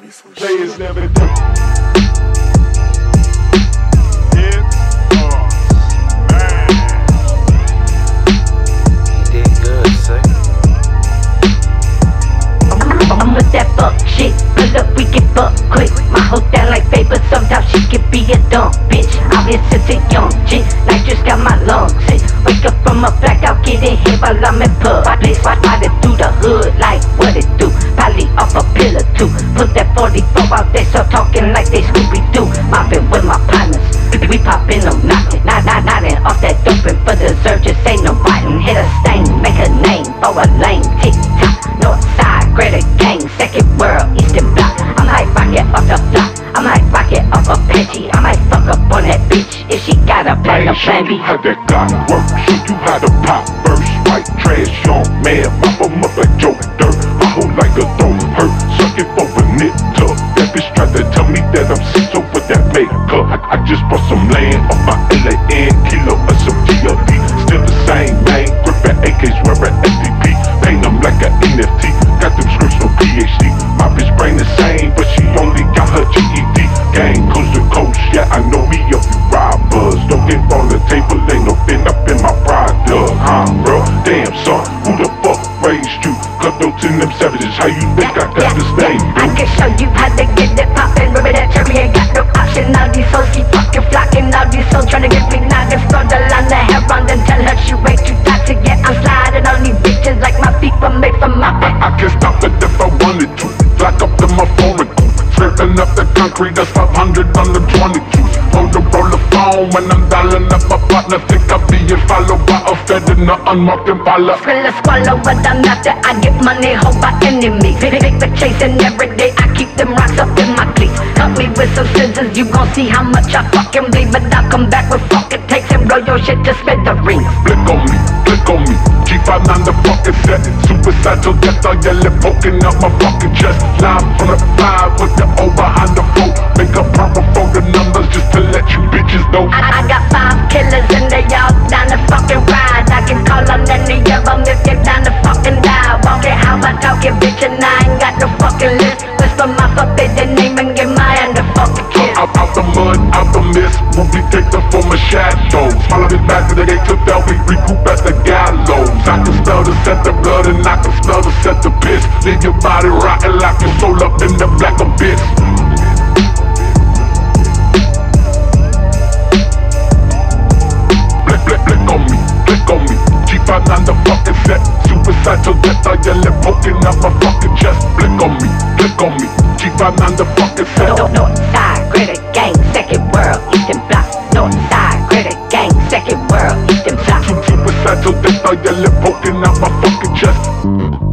be some Players shit. never do. You did good, say. I'm with that fuck shit, pull up, we get fucked quick. My hoe down like paper, sometimes she can be a dumb bitch. I'm here since a young chick, like just got my lungs sick. Wake up from a blackout, getting hit while I'm in pub. I play spotted through the hood, like what it do. Probably off a pill or two. Put that 44 out there, start talking like they Scooby-Doo. Mopping with my partners, we poppin' them knockin'. Nodding off that doping for dessert, just ain't no biting. Hit a stain, make a name for a lame. Tick-tock, north side, greater gang. Second world, eastern block. I'm like rocket off the block. I'm like rocket off a Pidgey. I might fuck up on that bitch if she got a plan, a plan B. How that got work, show you how to pop first. White trash, young man, mop 'em up like Joe Dirt. I hold like a throat hurt, suck it for a knit tuck. That bitch tried to tell me that I'm sick over that makeup. I just bought some land off my LAN, kilo of some GLD. Still the same man, gripping AKs, wearing SDP. Paint them like an NFT, got them scripts no PhD. My bitch brain the same, but she only got her GED. Gang coast to coast, yeah, I know me a few robbers. Don't get on the table, ain't no fin up in my product, bro? Damn son, who the fuck raised you? Cutthroats in them savages, how you think I got this name, I dude? can show you how to get it poppin'. Remember that cherry ain't got no option. All these hoes keep fucking flocking. All these hoes tryna get me noggin. Throw the line the hair on and tell her she way too toxic. Yeah, I'm sliding on these bitches like my feet were made for mopping. I can stop it if I wanted to. Flack up to my phone and scraping up the concrete, that's 500 on the 22. Hold the roller phone when I'm dialing up my partner. Think I'm being followed by a fed in the unmarked Impala. Skrilla swallow what I'm after. I get money, hope my enemy. Big chasing every day. I keep them rocks up in my cleats. Cut me with some scissors, you gon' see how much I fucking bleed. But I'll come back with fuck it takes and blow your shit to smithereens. Click on me, click on me. G59 the fucking set. Suicidal death, I yell it, poking out my fucking chest. Live from the 5 with the O behind the 4. Make a proper for the numbers just to let you bitches know. I got 5 killers and they all down to fucking ride. I can call on any of them if you're down to fucking die. Walking how I talking, bitch, and I ain't got no fucking list. Whisper my forbidden name and get my hand a fucking kiss. Out the mud, out the mist, we'll be taken from a shadow. Follow this back to the gate to hell, we recoup at the gallows. I can smell the scent of blood and I can smell the scent of piss. Leave your body rotting like your soul up in the black abyss. Click on me, click on me. G59 the fucking set. Suicidal death, I yell it, poking out my fucking chest. Click on me, G59 the fucking set. North side, greater gang, second world, eastern block. North side, greater gang, second world, eastern block. Suicidal death, I yell it, poking out my fucking chest.